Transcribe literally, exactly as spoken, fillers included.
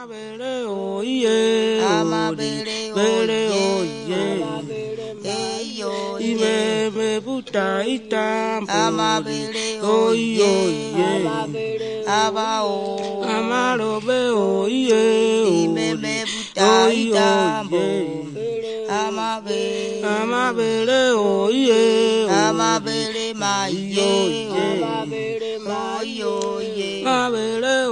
bere oye, amabere bere oye, oye, oye, ime me buta itam, amabere oye, oye, abao, amaro be oye, ime me buta itambo, amabere, amabere oye, amabere maye, oye, oye, amabere